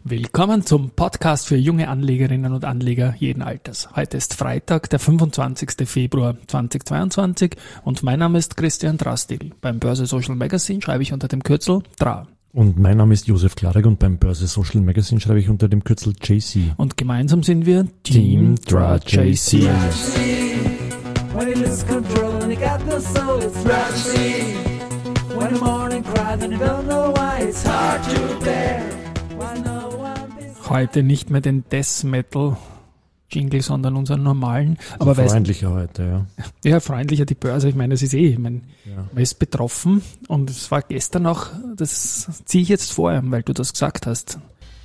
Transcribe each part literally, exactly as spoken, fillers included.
Willkommen zum Podcast für junge Anlegerinnen und Anleger jeden Alters. Heute ist Freitag, der fünfundzwanzigster Februar zweitausendzweiundzwanzig und mein Name ist Christian Drastil. Beim Börse Social Magazine schreibe ich unter dem Kürzel D R A. Und mein Name ist Josef Klarek und beim Börse Social Magazine schreibe ich unter dem Kürzel J C. Und gemeinsam sind wir Team D R A J C. Heute nicht mehr den Death Metal Jingle, sondern unseren normalen. Aber freundlicher weißt, heute, ja. Ja, freundlicher die Börse. Ich meine, das ist eh, ich meine, ja. Man ist betroffen und es war gestern auch, das ziehe ich jetzt vor, weil du das gesagt hast.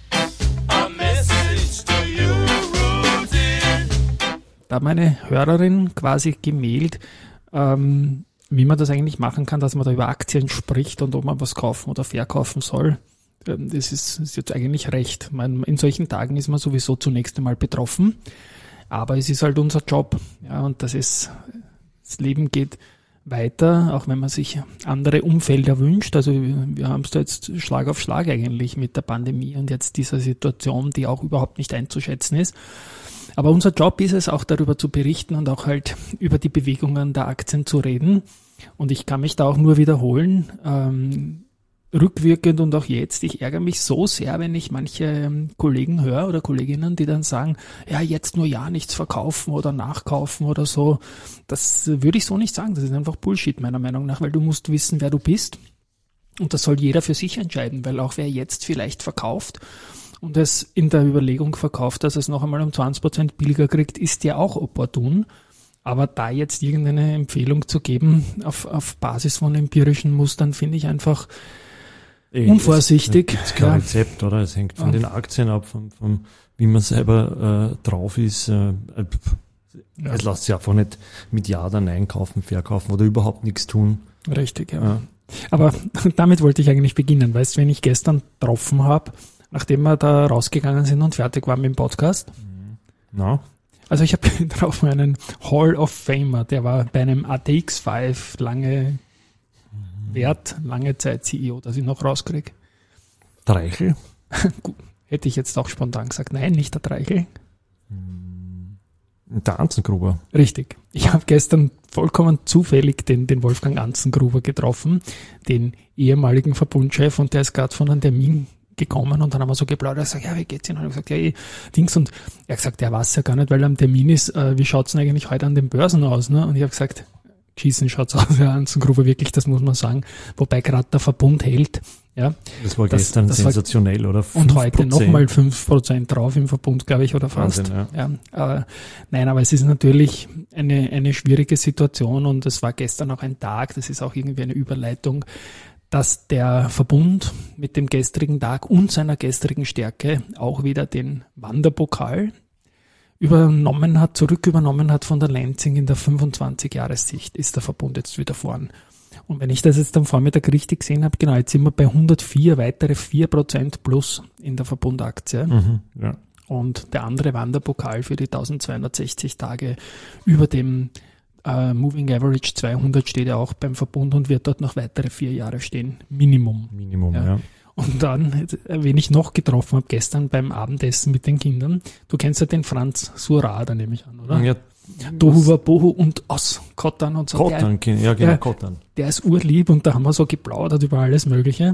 Da hat meine Hörerin quasi gemailt, ähm, wie man das eigentlich machen kann, dass man da über Aktien spricht und ob man was kaufen oder verkaufen soll. Das ist, ist jetzt eigentlich recht. Man, in solchen Tagen ist man sowieso zunächst einmal betroffen, aber es ist halt unser Job. Ja, und das ist, das Leben geht weiter, auch wenn man sich andere Umfelder wünscht. Also wir haben es da jetzt Schlag auf Schlag eigentlich mit der Pandemie und jetzt dieser Situation, die auch überhaupt nicht einzuschätzen ist. Aber unser Job ist es auch, darüber zu berichten und auch halt über die Bewegungen der Aktien zu reden. Und ich kann mich da auch nur wiederholen, ähm, rückwirkend und auch jetzt, ich ärgere mich so sehr, wenn ich manche ähm, Kollegen höre oder Kolleginnen, die dann sagen, ja, jetzt nur ja nichts verkaufen oder nachkaufen oder so. Das würde ich so nicht sagen. Das ist einfach Bullshit meiner Meinung nach, weil du musst wissen, wer du bist. Und das soll jeder für sich entscheiden, weil auch wer jetzt vielleicht verkauft und es in der Überlegung verkauft, dass es noch einmal um zwanzig Prozent billiger kriegt, ist ja auch opportun. Aber da jetzt irgendeine Empfehlung zu geben auf, auf Basis von empirischen Mustern, finde ich einfach unvorsichtig. Es gibt kein ja. Rezept, oder? Es hängt von ja. den Aktien ab, von, von wie man selber äh, drauf ist. Äh, ja. Es lässt sich einfach nicht mit Ja oder Nein kaufen, verkaufen oder überhaupt nichts tun. Richtig, ja. ja. Aber damit wollte ich eigentlich beginnen. Weißt du, wenn ich gestern getroffen habe, nachdem wir da rausgegangen sind und fertig waren mit dem Podcast? Na? Also ich habe drauf einen Hall of Famer, der war bei einem A T X fünf lange Wert, lange Zeit C E O, dass ich noch rauskriege. Dreichel? Gut, hätte ich jetzt auch spontan gesagt. Nein, nicht der Dreichel. Der Anzengruber. Richtig. Ich habe gestern vollkommen zufällig den, den Wolfgang Anzengruber getroffen, den ehemaligen Verbundchef, und der ist gerade von einem Termin gekommen und dann haben wir so geplaudert. Er sagt, ja, wie geht's Ihnen? Und ich habe gesagt, ja, eh, Dings. Und er hat gesagt, er weiß ja gar nicht, weil er am Termin ist, äh, wie schaut's denn eigentlich heute an den Börsen aus? Ne? Und ich habe gesagt, schießen schaut's aus, ja, Anzengruber, wirklich, das muss man sagen. Wobei gerade der Verbund hält. Ja, das war das, gestern das sensationell, war, oder? Und heute nochmal fünf Prozent drauf im Verbund, glaube ich, oder fast. Wahnsinn, ja. Ja, äh, nein, aber es ist natürlich eine, eine schwierige Situation und es war gestern auch ein Tag, das ist auch irgendwie eine Überleitung, dass der Verbund mit dem gestrigen Tag und seiner gestrigen Stärke auch wieder den Wanderpokal übernommen hat, zurück übernommen hat von der Lansing in der fünfundzwanzig-Jahressicht, ist der Verbund jetzt wieder vorn. Und wenn ich das jetzt am Vormittag richtig gesehen habe, genau, jetzt sind wir bei hundertvier, weitere vier Prozent plus in der Verbundaktie. Mhm, ja. Und der andere Wanderpokal für die eintausendzweihundertsechzig Tage über dem Uh, Moving Average zweihundert steht ja auch beim Verbund und wird dort noch weitere vier Jahre stehen. Minimum. Minimum, ja. ja. Und dann, wen ich noch getroffen habe, gestern beim Abendessen mit den Kindern, du kennst ja den Franz Surada, nehme ich an, oder? Ja. Dohu Wabohu und aus Kottan und so. Kottan, der, ja genau, der, Kottan. Der ist urlieb und da haben wir so geplaudert über alles Mögliche.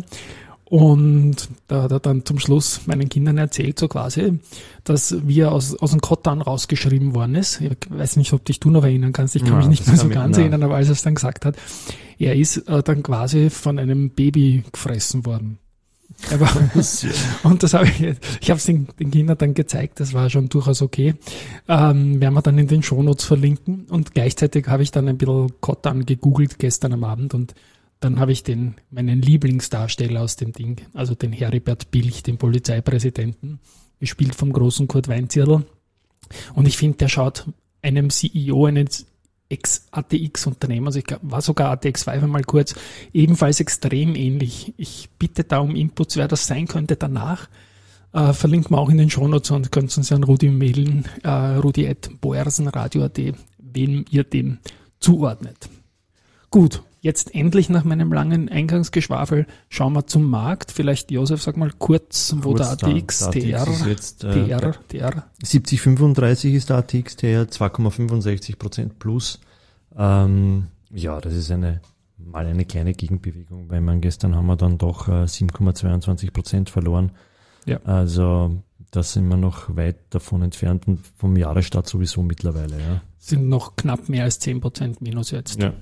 Und da hat er dann zum Schluss meinen Kindern erzählt, so quasi, dass wir aus, aus dem Kottan rausgeschrieben worden ist. Ich weiß nicht, ob dich du noch erinnern kannst, ich kann ja, mich nicht mehr so ganz erinnern, aber als er es dann gesagt hat, er ist äh, dann quasi von einem Baby gefressen worden. Aber, und das habe ich, ich habe es den, den Kindern dann gezeigt, das war schon durchaus okay. Ähm, werden wir dann in den Shownotes verlinken und gleichzeitig habe ich dann ein bisschen Kottan gegoogelt gestern am Abend und dann habe ich den, meinen Lieblingsdarsteller aus dem Ding, also den Heribert Bilch, den Polizeipräsidenten, gespielt vom großen Kurt Weinzierl. Und ich finde, der schaut einem C E O eines Ex-A T X-Unternehmens, also ich glaub, war sogar A T X fünf einmal kurz, ebenfalls extrem ähnlich. Ich bitte da um Inputs, wer das sein könnte danach. Äh, verlinken wir auch in den Shownotes und könnt uns an Rudi mailen, äh, rudi at boersenradio punkt at, wem ihr den zuordnet. Gut. jetzt endlich nach meinem langen Eingangsgeschwafel schauen wir zum Markt. Vielleicht, Josef, sag mal kurz, wo Kurz der A T X, da. Der der, A T X ist jetzt, äh, der, der. siebzig Komma fünfunddreißig ist der A T X T R, zwei Komma fünfundsechzig Prozent plus. Ähm, ja, das ist eine mal eine kleine Gegenbewegung, weil man gestern haben wir dann doch äh, sieben Komma zweiundzwanzig Prozent verloren. Ja. Also da sind wir noch weit davon entfernt und vom Jahresstart sowieso mittlerweile. Ja. Sind noch knapp mehr als zehn Prozent minus jetzt. Ja.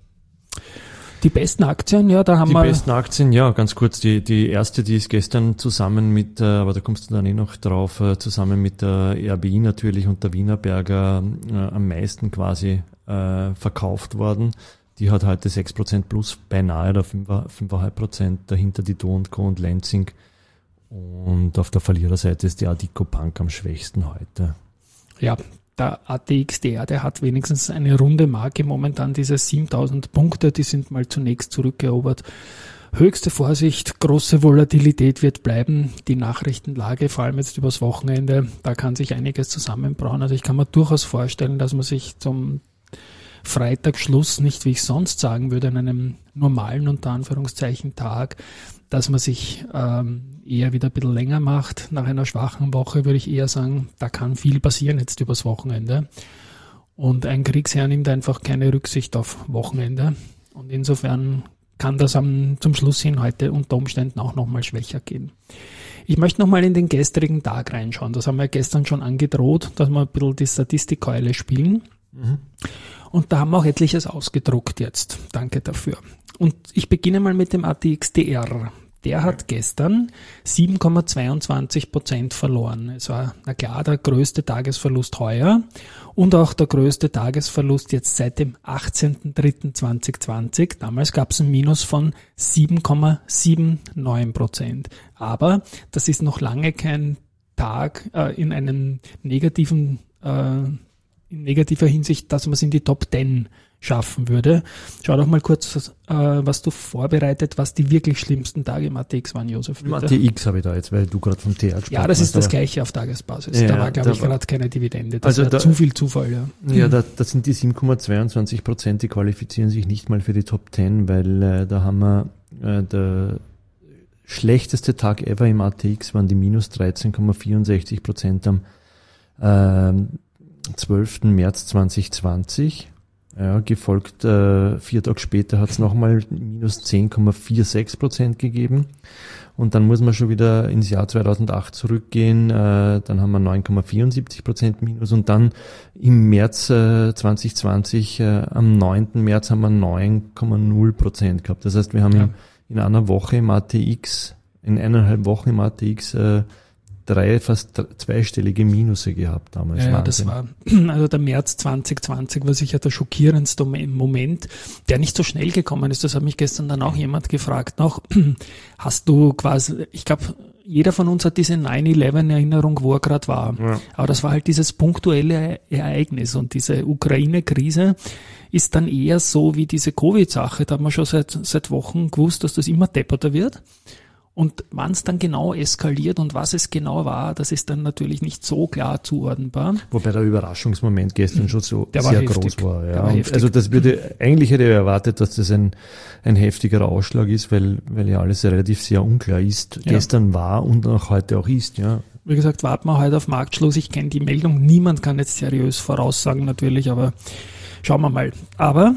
Die besten Aktien, ja, da haben die wir... Die besten Aktien, ja, ganz kurz. Die, die erste, die ist gestern zusammen mit, äh, aber da kommst du dann eh noch drauf, äh, zusammen mit der R B I natürlich und der Wienerberger äh, am meisten quasi äh, verkauft worden. Die hat heute sechs Prozent plus, beinahe der fünf Komma fünf Prozent, dahinter die Do und Co. und Lenzing. Und auf der Verliererseite ist die Adico Bank am schwächsten heute. Ja, der A T X T R, der hat wenigstens eine runde Marke momentan, diese siebentausend Punkte, die sind mal zunächst zurückerobert. Höchste Vorsicht, große Volatilität wird bleiben. Die Nachrichtenlage, vor allem jetzt übers Wochenende, da kann sich einiges zusammenbrauen. Also ich kann mir durchaus vorstellen, dass man sich zum Freitagsschluss, nicht wie ich sonst sagen würde, an einem normalen, unter Anführungszeichen, Tag, dass man sich ähm, eher wieder ein bisschen länger macht. Nach einer schwachen Woche würde ich eher sagen, da kann viel passieren jetzt übers Wochenende. Und ein Kriegsherr nimmt einfach keine Rücksicht auf Wochenende. Und insofern kann das am, zum Schluss hin heute unter Umständen auch nochmal schwächer gehen. Ich möchte nochmal in den gestrigen Tag reinschauen. Das haben wir gestern schon angedroht, dass wir ein bisschen die Statistikkeule spielen. Mhm. Und da haben wir auch etliches ausgedruckt jetzt. Danke dafür. Und ich beginne mal mit dem A T X T R. Der hat gestern sieben Komma zweiundzwanzig Prozent verloren. Es war, na klar, der größte Tagesverlust heuer und auch der größte Tagesverlust jetzt seit dem achtzehnten dritten zweitausendzwanzig. Damals gab es ein Minus von sieben Komma neunundsiebzig Prozent. Aber das ist noch lange kein Tag äh, in einem negativen äh, in negativer Hinsicht, dass man es in die Top zehn schaffen würde. Schau doch mal kurz, äh, was du vorbereitet, was die wirklich schlimmsten Tage im A T X waren, Josef. Im A T X habe ich da jetzt, weil du gerade vom T R gesprochen hast. Ja, das ist das Gleiche auf Tagesbasis. Ja, da war, glaube ich, gerade keine Dividende. Das also war da, zu viel Zufall. Ja, ja da, das sind die sieben Komma zweiundzwanzig Prozent, die qualifizieren sich nicht mal für die Top zehn, weil äh, da haben wir äh, der schlechteste Tag ever im A T X waren die minus dreizehn Komma vierundsechzig Prozent am äh, zwölften März zweitausendzwanzig. Ja, gefolgt, äh, vier Tage später hat es nochmal minus zehn Komma sechsundvierzig Prozent gegeben. Und dann muss man schon wieder ins Jahr zweitausendacht zurückgehen. Äh, dann haben wir neun Komma vierundsiebzig Prozent minus. Und dann im März äh, zweitausendzwanzig, äh, am neunten März haben wir neun Komma null Prozent gehabt. Das heißt, wir haben ja. in, in einer Woche im A T X, in eineinhalb Wochen im A T X, äh, drei, fast zweistellige Minuse gehabt damals. Ja, ja, das war, also der März zweitausendzwanzig war sicher der schockierendste Moment, der nicht so schnell gekommen ist. Das hat mich gestern dann auch jemand gefragt noch. Hast du quasi, ich glaube, jeder von uns hat diese neun elf Erinnerung, wo er gerade war. Ja. Aber das war halt dieses punktuelle Ereignis und diese Ukraine-Krise ist dann eher so wie diese Covid-Sache. Da hat man schon seit, seit Wochen gewusst, dass das immer depperter wird. Und wann es dann genau eskaliert und was es genau war, das ist dann natürlich nicht so klar zuordnenbar. Wobei der Überraschungsmoment gestern schon so der sehr war groß war. Ja. war also das würde, eigentlich hätte ich erwartet, dass das ein, ein heftigerer Ausschlag ist, weil, weil ja alles relativ sehr unklar ist. Ja. Gestern war und auch heute auch ist, ja. Wie gesagt, warten wir heute auf Marktschluss. Ich kenne die Meldung. Niemand kann jetzt seriös voraussagen natürlich, aber schauen wir mal. Aber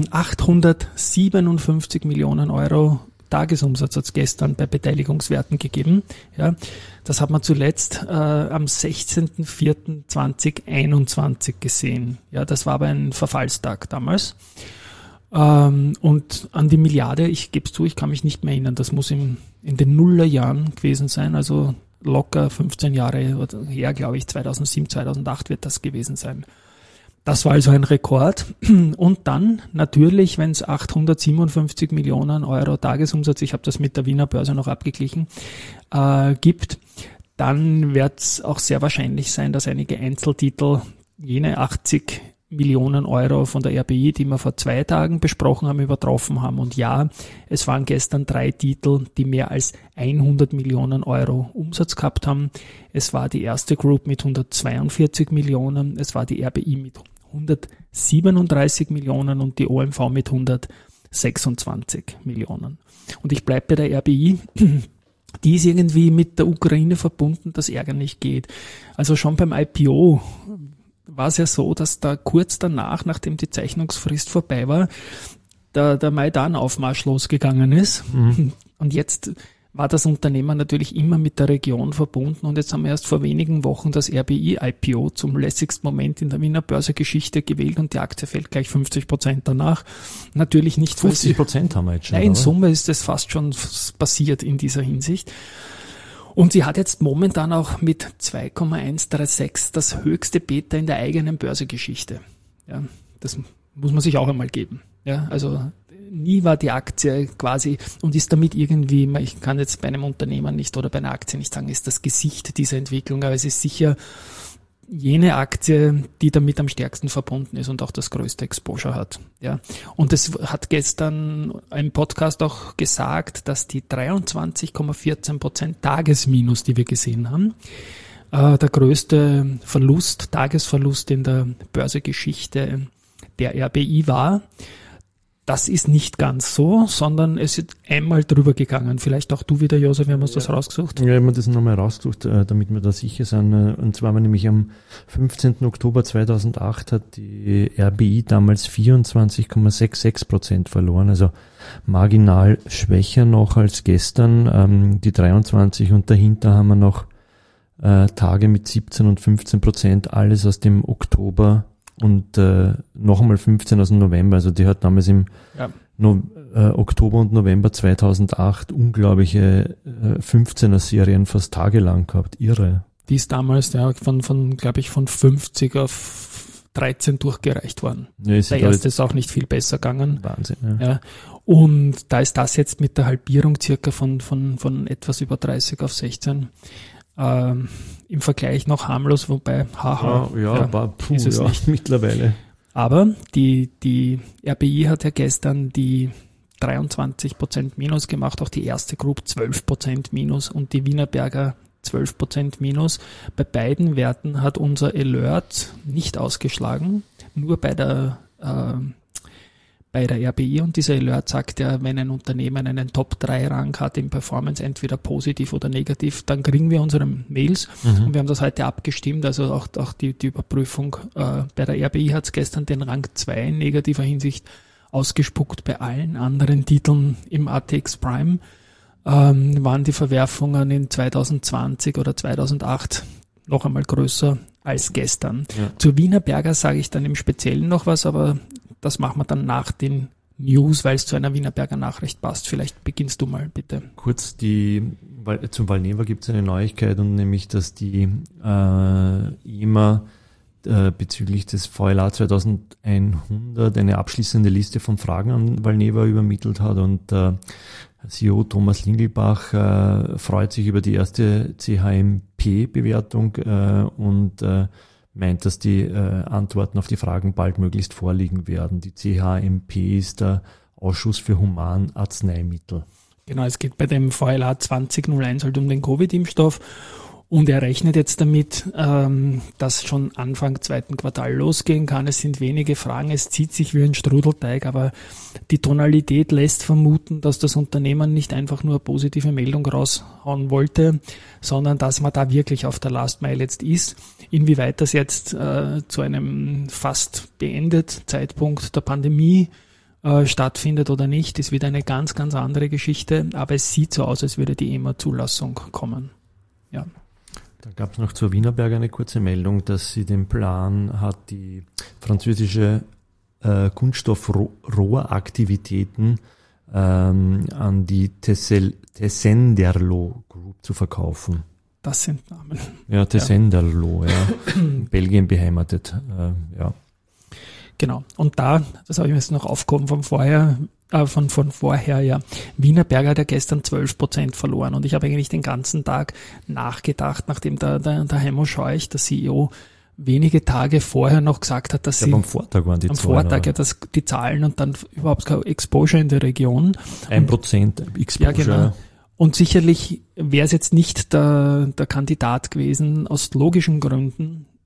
achthundertsiebenundfünfzig Millionen Euro Tagesumsatz hat es gestern bei Beteiligungswerten gegeben. Ja, das hat man zuletzt äh, am sechzehnten vierten zweitausendeinundzwanzig gesehen. Ja, das war aber ein Verfallstag damals. Ähm, und an die Milliarde, ich gebe es zu, ich kann mich nicht mehr erinnern, das muss im, in den Nullerjahren gewesen sein, also locker fünfzehn Jahre her, glaube ich, zweitausendsieben, zweitausendacht wird das gewesen sein. Das war also ein Rekord. Und dann natürlich, wenn es achthundertsiebenundfünfzig Millionen Euro Tagesumsatz, ich habe das mit der Wiener Börse noch abgeglichen, äh, gibt, dann wird es auch sehr wahrscheinlich sein, dass einige Einzeltitel jene achtzig Millionen Euro von der R B I, die wir vor zwei Tagen besprochen haben, übertroffen haben. Und ja, es waren gestern drei Titel, die mehr als hundert Millionen Euro Umsatz gehabt haben. Es war die erste Group mit hundertzweiundvierzig Millionen, es war die R B I mit hundertsiebenunddreißig Millionen und die O M V mit hundertsechsunddreißig sechsundzwanzig Millionen. Und ich bleibe bei der R B I, die ist irgendwie mit der Ukraine verbunden, das ärgerlich geht. Also schon beim I P O war es ja so, dass da kurz danach, nachdem die Zeichnungsfrist vorbei war, der, der Maidan-Aufmarsch losgegangen ist. Mhm. Und jetzt war das Unternehmen natürlich immer mit der Region verbunden und jetzt haben wir erst vor wenigen Wochen das R B I-I P O zum lässigsten Moment in der Wiener Börsegeschichte gewählt und die Aktie fällt gleich fünfzig Prozent danach. Natürlich nicht fünfzig Prozent haben wir jetzt schon. Nein, in Summe ist das fast schon passiert in dieser Hinsicht. Und sie hat jetzt momentan auch mit zwei Komma eins drei sechs das höchste Beta in der eigenen Börsegeschichte. Ja, das muss man sich auch einmal geben. Ja, also nie war die Aktie quasi und ist damit irgendwie, ich kann jetzt bei einem Unternehmen nicht oder bei einer Aktie nicht sagen, ist das Gesicht dieser Entwicklung, aber es ist sicher jene Aktie, die damit am stärksten verbunden ist und auch das größte Exposure hat. Ja, und es hat gestern ein Podcast auch gesagt, dass die dreiundzwanzig Komma vierzehn Prozent Tagesminus, die wir gesehen haben, äh, der größte Verlust, Tagesverlust in der Börsegeschichte der R B I war. Das ist nicht ganz so, sondern es ist einmal drüber gegangen. Vielleicht auch du wieder, Josef, wir haben uns ja. das rausgesucht. Ja, ich habe mir das nochmal rausgesucht, damit wir da sicher sind. Und zwar war nämlich am fünfzehnten Oktober zweitausendacht hat die R B I damals vierundzwanzig Komma sechsundsechzig Prozent verloren, also marginal schwächer noch als gestern. Ähm, die dreiundzwanzig und dahinter haben wir noch äh, Tage mit siebzehn und fünfzehn Prozent, alles aus dem Oktober. Und äh, noch einmal fünfzehn aus dem November, also die hat damals im ja. no, äh, Oktober und November zweitausendacht unglaubliche äh, fünfzehner Serien fast tagelang gehabt, irre. Die ist damals ja von, von glaube ich, von fünfzig auf dreizehn durchgereicht worden. Ja, der erste ist auch nicht viel besser gegangen. Wahnsinn, ja. ja. Und da ist das jetzt mit der Halbierung circa von, von, von etwas über dreißig auf sechzehn Ähm, im Vergleich noch harmlos, wobei haha, ja, ja, ja, aber puh, ist es ja, nicht mittlerweile. Aber die, die R B I hat ja gestern die dreiundzwanzig Prozent Minus gemacht, auch die erste Group zwölf Prozent Minus und die Wienerberger zwölf Prozent Minus. Bei beiden Werten hat unser Alert nicht ausgeschlagen, nur bei der äh, bei der R B I und dieser Alert sagt ja, wenn ein Unternehmen einen Top drei Rang hat in Performance, entweder positiv oder negativ, dann kriegen wir unsere Mails mhm. und wir haben das heute abgestimmt, also auch, auch die, die Überprüfung äh, bei der R B I hat es gestern den Rang zwei in negativer Hinsicht ausgespuckt, bei allen anderen Titeln im A T X Prime ähm, waren die Verwerfungen in zweitausendzwanzig oder zweitausendacht noch einmal größer als gestern. Ja. Zur Wienerberger sage ich dann im Speziellen noch was, aber das machen wir dann nach den News, weil es zu einer Wienerberger Nachricht passt. Vielleicht beginnst du mal, bitte. Kurz, die, weil, zum Valneva gibt es eine Neuigkeit und nämlich, dass die äh, E M A äh, bezüglich des V L A zweitausendeinhundert eine abschließende Liste von Fragen an Valneva übermittelt hat und äh, C E O Thomas Lingelbach äh, freut sich über die erste C H M P-Bewertung äh, und äh, meint, dass die äh, Antworten auf die Fragen baldmöglichst vorliegen werden. Die C H M P ist der Ausschuss für Humanarzneimittel. Genau, es geht bei dem V L A zwanzig null eins halt um den Covid-Impfstoff und er rechnet jetzt damit, ähm, dass schon Anfang zweiten Quartal losgehen kann. Es sind wenige Fragen, es zieht sich wie ein Strudelteig, aber die Tonalität lässt vermuten, dass das Unternehmen nicht einfach nur eine positive Meldung raushauen wollte, sondern dass man da wirklich auf der Last Mile jetzt ist. Inwieweit das jetzt äh, zu einem fast beendet Zeitpunkt der Pandemie äh, stattfindet oder nicht, ist wieder eine ganz, ganz andere Geschichte. Aber es sieht so aus, als würde die E M A-Zulassung kommen. Ja. Da gab es noch zur Wienerberger eine kurze Meldung, dass sie den Plan hat, die französische äh, Kunststoffrohraktivitäten ähm, an die Tessenderlo Group zu verkaufen. Das sind Namen. Ja, Tessenderlo, ja. ja. In Belgien beheimatet, äh, ja. Genau. Und da, das habe ich mir jetzt noch aufgehoben von vorher, äh, von, von vorher, ja. Wienerberger hat ja gestern zwölf Prozent verloren und ich habe eigentlich den ganzen Tag nachgedacht, nachdem der, der, der Heimo Scheuch, der C E O, wenige Tage vorher noch gesagt hat, dass ja, sie am Vortag waren die am Zahlen. Am Vortag, ja, dass die Zahlen und dann überhaupt kein Exposure in der Region. Ein Prozent Exposure. Ja, genau. Und sicherlich wäre es jetzt nicht der, der Kandidat gewesen, aus logischen Gründen,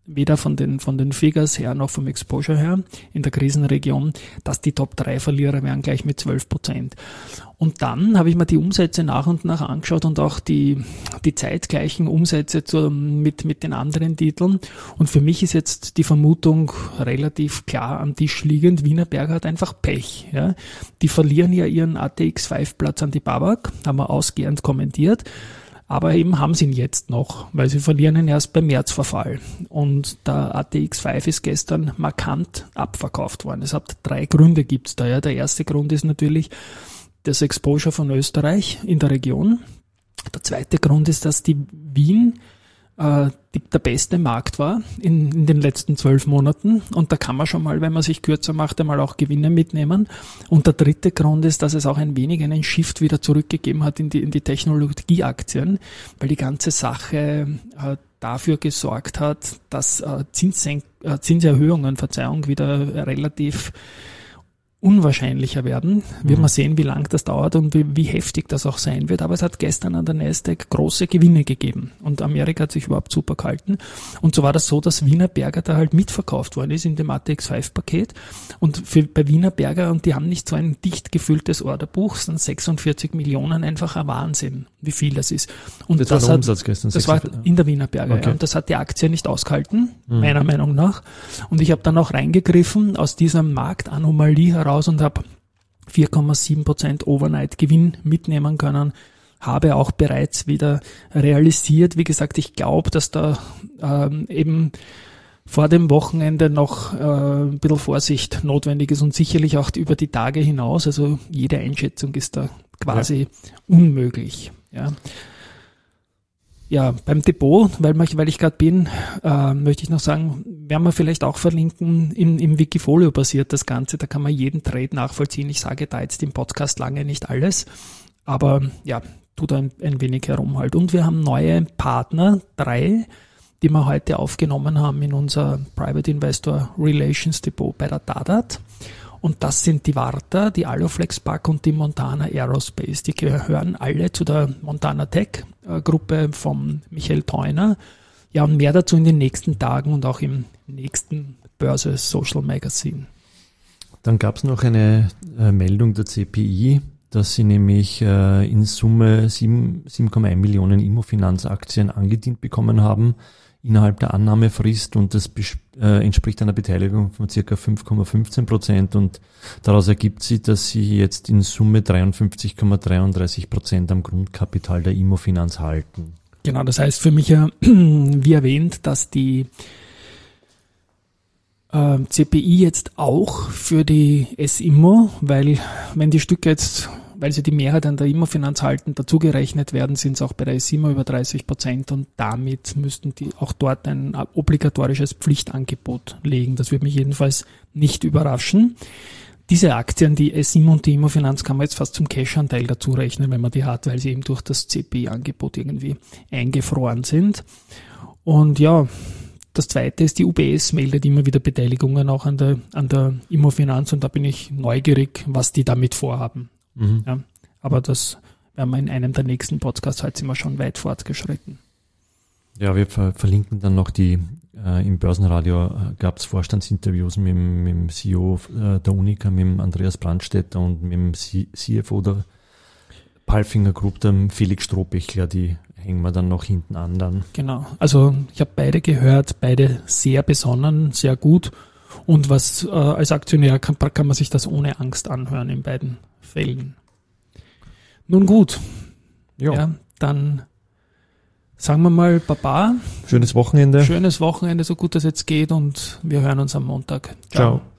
weder von den, von den Figures her noch vom Exposure her in der Krisenregion, dass die Top drei Verlierer wären gleich mit zwölf Prozent. Und dann habe ich mir die Umsätze nach und nach angeschaut und auch die, die zeitgleichen Umsätze zu, mit, mit den anderen Titeln. Und für mich ist jetzt die Vermutung relativ klar am Tisch liegend. Wienerberger hat einfach Pech. Ja. Die verlieren ja ihren A T X fünf Platz an die BAWAG, haben wir ausgehend kommentiert. Aber eben haben sie ihn jetzt noch, weil sie verlieren ihn erst beim Märzverfall. Und der A T X fünf ist gestern markant abverkauft worden. Es hat drei Gründe gibt's da. Ja. Der erste Grund ist natürlich das Exposure von Österreich in der Region. Der zweite Grund ist, dass die Wien äh, die, der beste Markt war in, in den letzten zwölf Monaten. Und da kann man schon mal, wenn man sich kürzer macht, einmal auch Gewinne mitnehmen. Und der dritte Grund ist, dass es auch ein wenig einen Shift wieder zurückgegeben hat in die, in die Technologieaktien, weil die ganze Sache äh, dafür gesorgt hat, dass äh, Zinssenk- äh, Zinserhöhungen, Verzeihung, wieder relativ unwahrscheinlicher werden. Wird Mhm. man sehen, wie lang das dauert und wie, wie heftig das auch sein wird. Aber es hat gestern an der Nasdaq große Gewinne gegeben. Und Amerika hat sich überhaupt super gehalten. Und so war das so, dass Wienerberger da halt mitverkauft worden ist in dem A T X fünf Paket. Und für, bei Wienerberger, und die haben nicht so ein dicht gefülltes Orderbuch, sind sechsundvierzig Millionen einfach ein Wahnsinn, wie viel das ist. Und Das, das, war der hat, Umsatz gestern. das war sechsundvierzig. in der Wienerberger. Okay. Ja. Und das hat die Aktie nicht ausgehalten, Mhm. meiner Meinung nach. Und ich habe dann auch reingegriffen aus dieser Marktanomalie heraus und habe vier Komma sieben Prozent Overnight-Gewinn mitnehmen können, habe auch bereits wieder realisiert. Wie gesagt, ich glaube, dass da ähm, eben vor dem Wochenende noch äh, ein bisschen Vorsicht notwendig ist und sicherlich auch über die Tage hinaus. Also jede Einschätzung ist da quasi ja. unmöglich. Ja. Ja, beim Depot, weil, man, weil ich gerade bin, äh, möchte ich noch sagen, werden wir vielleicht auch verlinken, im, im Wikifolio basiert das Ganze, da kann man jeden Trade nachvollziehen. Ich sage da jetzt im Podcast lange nicht alles, aber ja, tut ein, ein wenig herum halt. Und wir haben neue Partner, drei, die wir heute aufgenommen haben in unser Private Investor Relations Depot bei der Dadat. Und das sind die Warta, die Aloflex Park und die Montana Aerospace. Die gehören alle zu der Montana Tech Gruppe von Michael Theuner. Ja, und mehr dazu in den nächsten Tagen und auch im nächsten Börse Social Magazine. Dann gab es noch eine äh, Meldung der C P I, dass sie nämlich äh, in Summe sieben Komma eins Millionen Immofinanz-Aktien angedient bekommen haben innerhalb der Annahmefrist, und das bes- äh, entspricht einer Beteiligung von ca. fünf Komma fünfzehn Prozent, und daraus ergibt sich, dass sie jetzt in Summe dreiundfünfzig Komma dreiunddreißig Prozent am Grundkapital der Immofinanz halten. Genau, das heißt für mich ja, wie erwähnt, dass die äh, C P I jetzt auch für die S-Immo, weil wenn die Stücke jetzt, weil sie die Mehrheit an der Immofinanz halten, dazugerechnet werden, sind es auch bei der S-Immo über dreißig Prozent, und damit müssten die auch dort ein obligatorisches Pflichtangebot legen. Das würde mich jedenfalls nicht überraschen. Diese Aktien, die S-Immo und die Immofinanz, kann man jetzt fast zum Cash-Anteil dazu rechnen, wenn man die hat, weil sie eben durch das C P I-Angebot irgendwie eingefroren sind. Und ja, das zweite ist, die U B S meldet immer wieder Beteiligungen auch an der, an der Immofinanz, und da bin ich neugierig, was die damit vorhaben. Mhm. Ja, aber das werden wir in einem der nächsten Podcasts, heute sind wir schon weit fortgeschritten. Ja, wir ver- verlinken dann noch die, äh, im Börsenradio äh, gab es Vorstandsinterviews mit, dem- mit dem C E O äh, der Unica, mit dem Andreas Brandstätter, und mit dem C- CFO der Palfinger Group, dem Felix Strohbechler, die hängen wir dann noch hinten an dann. Genau, also ich habe beide gehört, beide sehr besonnen, sehr gut, und was äh, als Aktionär kann, kann man sich das ohne Angst anhören in beiden Fällen. Nun gut, Jo. ja, dann sagen wir mal Baba, Schönes Wochenende. schönes Wochenende, so gut es jetzt geht, und wir hören uns am Montag. Ciao.